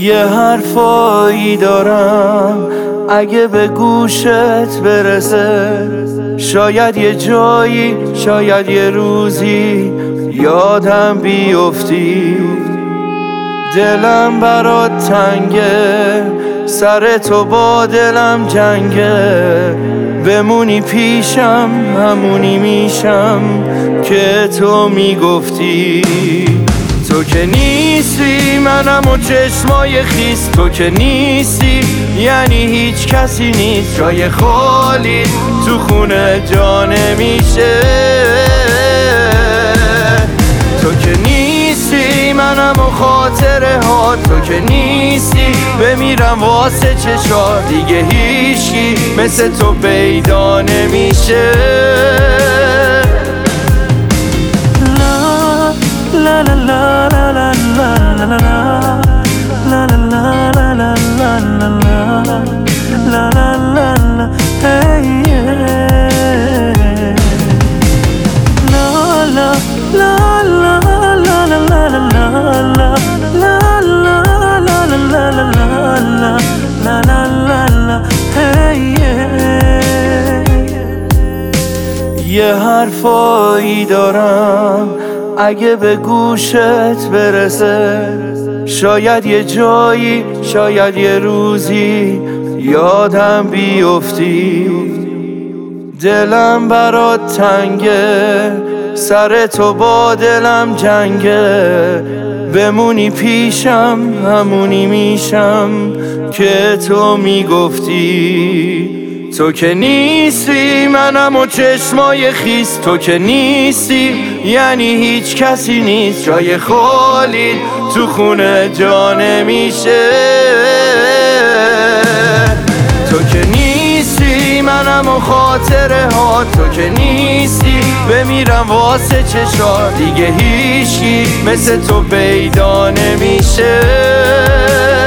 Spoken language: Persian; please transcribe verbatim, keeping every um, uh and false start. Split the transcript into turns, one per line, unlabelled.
یه حرفایی دارم اگه به گوشت برسه، شاید یه جایی، شاید یه روزی یادم بیفتی. دلم برات تنگه، سر تو با دلم جنگه، بمونی پیشم همونی میشم که تو میگفتی. تو که نیستی منم و چشمای خیس، تو که نیستی یعنی هیچ کسی نیست. جای خالی تو خونه جا نمیشه. تو که نیستی منم و خاطره ها، تو که نیستی بمیرم واسه چشات. دیگه هیچکی مثل تو پیدا نمیشه. La la la la la la la la la la la la la la la la la la la hey yeah. La la la la la la la la la la la la la la la la la hey yeah. یه حرفایی دارم اگه به گوشت برسه، شاید یه جایی، شاید یه روزی یادم بیفتی. دلم برات تنگه، سر تو با دلم جنگه، بمونی پیشم همونی میشم که تو میگفتی. تو که نیستی منم و چشمای خیس، تو که نیستی یعنی هیچ کسی نیست. جای خالی تو خونه جا نمیشه. تو که نیستی منم و خاطره ها، تو که نیستی بمیرم واسه چشات. دیگه هیچکی مثل تو پیدا نمیشه.